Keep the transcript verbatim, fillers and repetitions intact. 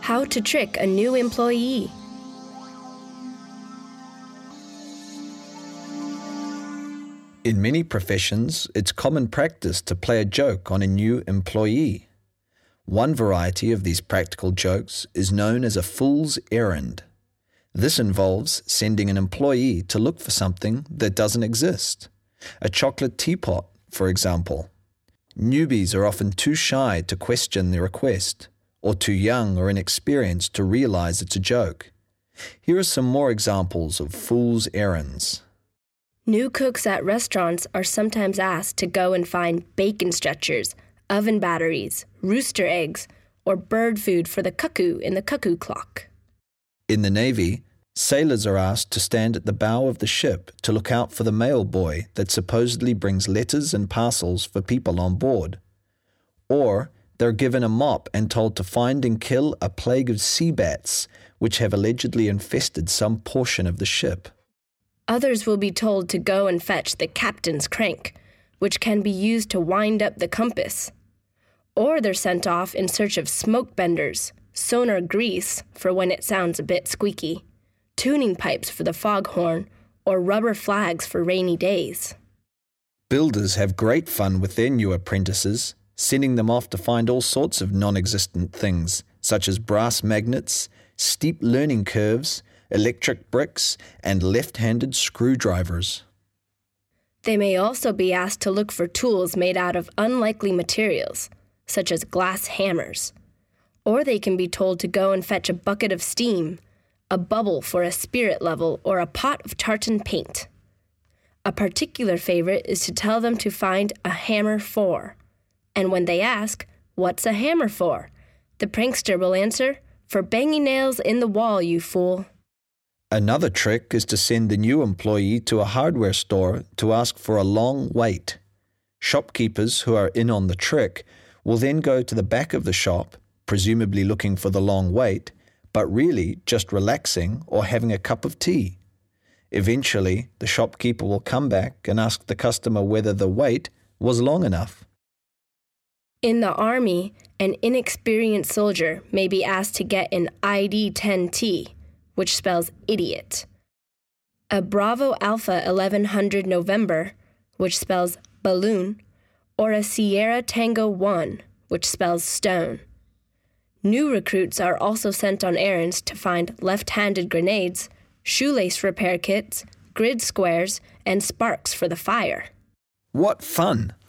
How to trick a new employee. In many professions, it's common practice to play a joke on a new employee. One variety of these practical jokes is known as a fool's errand. This involves sending an employee to look for something that doesn't exist. A chocolate teapot, for example. Newbies are often too shy to question the request, or too young or inexperienced to realize it's a joke. Here are some more examples of fool's errands. New cooks at restaurants are sometimes asked to go and find bacon stretchers, oven batteries, rooster eggs, or bird food for the cuckoo in the cuckoo clock. In the Navy, sailors are asked to stand at the bow of the ship to look out for the mail boy that supposedly brings letters and parcels for people on board. Or they're given a mop and told to find and kill a plague of sea bats, which have allegedly infested some portion of the ship. Others will be told to go and fetch the captain's crank, which can be used to wind up the compass. Or they're sent off in search of smoke benders, sonar grease for when it sounds a bit squeaky, tuning pipes for the foghorn, or rubber flags for rainy days. Builders have great fun with their new apprentices, sending them off to find all sorts of non-existent things, such as brass magnets, steep learning curves, electric bricks, and left-handed screwdrivers. They may also be asked to look for tools made out of unlikely materials, such as glass hammers. Or they can be told to go and fetch a bucket of steam, a bubble for a spirit level, or a pot of tartan paint. A particular favorite is to tell them to find a hammer for. And when they ask, "What's a hammer for?" the prankster will answer, "For banging nails in the wall, you fool." Another trick is to send the new employee to a hardware store to ask for a long wait. Shopkeepers who are in on the trick will then go to the back of the shop, presumably looking for the long wait, but really just relaxing or having a cup of tea. Eventually, the shopkeeper will come back and ask the customer whether the wait was long enough. In the Army, an inexperienced soldier may be asked to get an I D ten T, which spells idiot, a Bravo Alpha eleven hundred November, which spells balloon, or a Sierra Tango one, which spells stone. New recruits are also sent on errands to find left-handed grenades, shoelace repair kits, grid squares, and sparks for the fire. What fun!